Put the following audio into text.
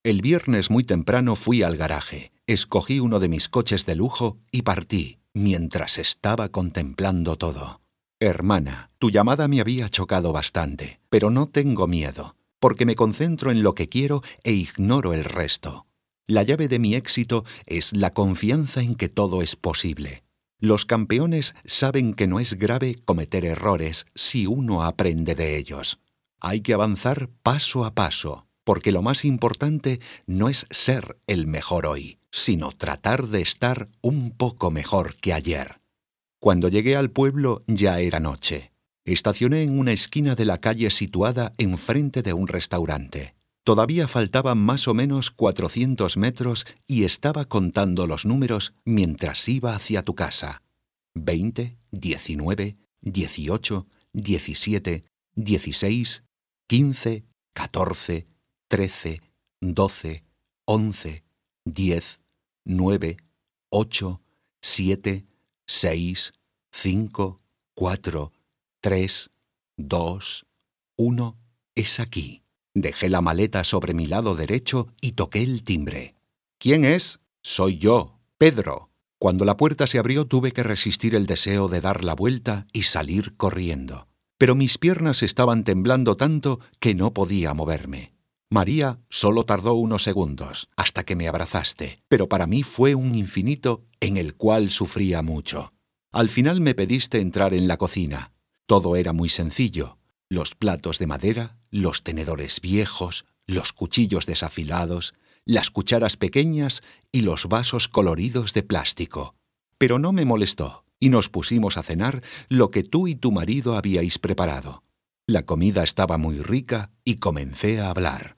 El viernes muy temprano fui al garaje, escogí uno de mis coches de lujo y partí, mientras estaba contemplando todo. Hermana, tu llamada me había chocado bastante, pero no tengo miedo, porque me concentro en lo que quiero e ignoro el resto. La llave de mi éxito es la confianza en que todo es posible. Los campeones saben que no es grave cometer errores si uno aprende de ellos. Hay que avanzar paso a paso, porque lo más importante no es ser el mejor hoy, sino tratar de estar un poco mejor que ayer. Cuando llegué al pueblo ya era noche. Estacioné en una esquina de la calle situada enfrente de un restaurante. Todavía faltaban más o menos 400 metros y estaba contando los números mientras iba hacia tu casa. 20, 19, 18, 17, 16, 15, 14, 13, 12, 11, 10, 9, 8, 7, 6, 5, 4, 3, 2, 1. Es aquí. Dejé la maleta sobre mi lado derecho y toqué el timbre. ¿Quién es? Soy yo, Pedro. Cuando la puerta se abrió tuve que resistir el deseo de dar la vuelta y salir corriendo. Pero mis piernas estaban temblando tanto que no podía moverme. María solo tardó unos segundos, hasta que me abrazaste, pero para mí fue un infinito en el cual sufría mucho. Al final me pediste entrar en la cocina. Todo era muy sencillo. Los platos de madera, los tenedores viejos, los cuchillos desafilados, las cucharas pequeñas y los vasos coloridos de plástico. Pero no me molestó, y nos pusimos a cenar lo que tú y tu marido habíais preparado. La comida estaba muy rica y comencé a hablar.